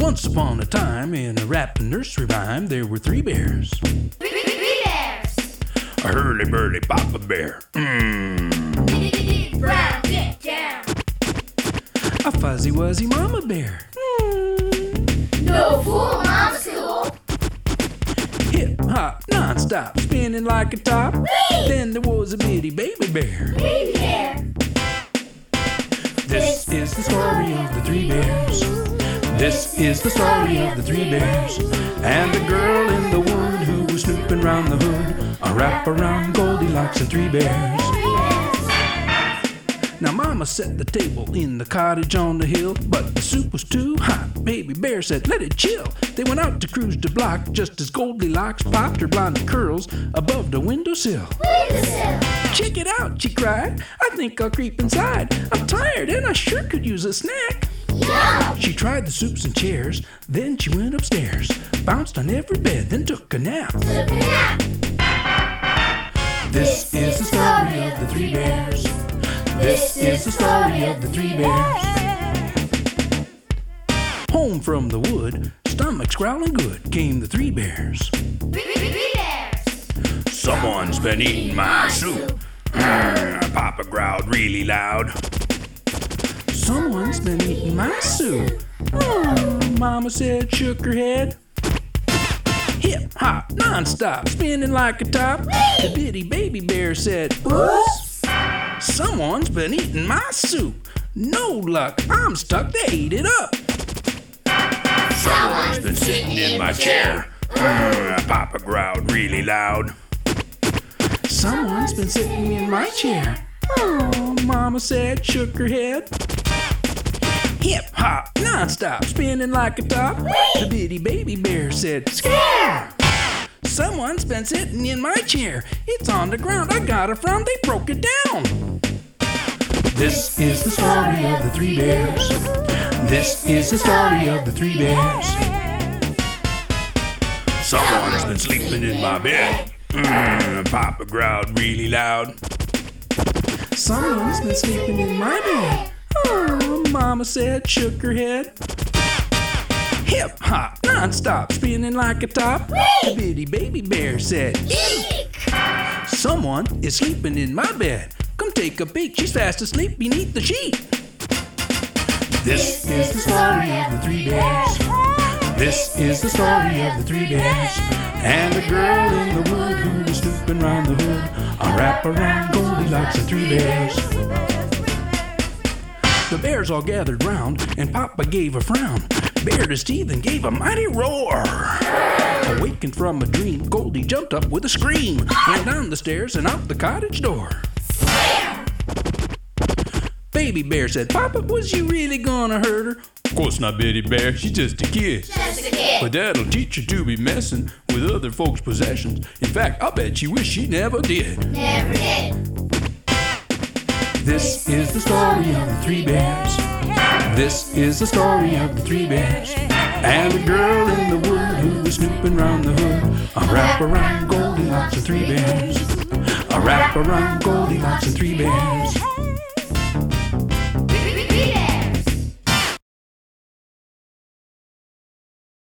Once upon a time, in a rap nursery rhyme, there were three bears. Three bears. A hurly-burly papa bear. Brown, get down. A fuzzy-wuzzy mama bear. No fool, mom's cool. Hip-hop, non-stop, spinning like a top. Whee! Then there was a bitty baby bear. Baby bear. This is the story of the three bears. This is the story of the three bears. And the girl in the wood who was snooping round the hood. A wrap around Goldilocks and three bears. Now mama set the table in the cottage on the hill, but the soup was too hot. Baby bear said, let it chill. They went out to cruise the block just as Goldilocks popped her blonde curls above the windowsill. Check it out, she cried. I think I'll creep inside. I'm tired and I sure could use a snack. Yum! She tried the soups and chairs, then she went upstairs, bounced on every bed, then took a nap. This is the story of the three bears. This is the story of the three bears. Home from the wood, stomachs growling good, came the three bears. Three bears. Someone's been eating my soup. Papa growled really loud. Someone's been eating my soup. Mama said, shook her head. Hip hop, non-stop, spinning like a top. The bitty baby bear said, oops. Someone's been eating my soup. No luck, I'm stuck, they ate it up. Someone's been sitting in my chair. Papa growled really loud. Someone's been sitting in my chair. Mama said, shook her head. Hip hop, non-stop, spinning like a top. The bitty baby bear said, scare! Someone's been sitting in my chair. It's on the ground, I got it from, they broke it down. This is the story of the three bears. This is the story of the three bears. Someone's been sleeping in my bed. Papa growled really loud. Someone's been sleeping in my bed. Mama said, shook her head. Hip hop, non-stop, spinning like a top. The bitty baby bear said, eek! Someone is sleeping in my bed. Come take a peek, she's fast asleep beneath the sheet. This is the story of the three bears. This is the story of the three bears. And the girl in the wood who was snooping round the hood. A wrap around Goldilocks and three bears. The bears all gathered round, and Papa gave a frown, bared his teeth and gave a mighty roar. Awakened from a dream, Goldie jumped up with a scream, ran down the stairs and out the cottage door. Baby bear said, Papa, was you really gonna hurt her? Of course not, Betty Bear, she's just a kid. Just a kid. But that'll teach her to be messing with other folks' possessions. In fact, I'll bet she wish she never did. Never did. This is the story of the three bears. This is the story of the three bears. And the girl in the wood who was snooping round the hood. A wrap around Goldilocks and three bears. A wrap around Goldilocks and three bears.